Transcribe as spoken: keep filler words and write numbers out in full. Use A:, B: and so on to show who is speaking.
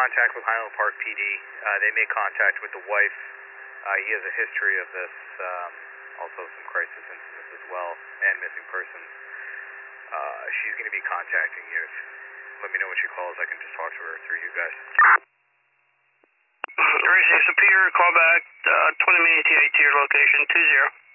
A: contact with Highland Park P D. Uh, they made contact with the wife. Uh, he has a history of this, um, also some crisis incidents as well, and missing persons. Uh, she's going to be contacting you. Let me know when she calls. I can just talk to her through you guys.
B: Racing Superior, call back uh, twenty minutes to your location, two zero.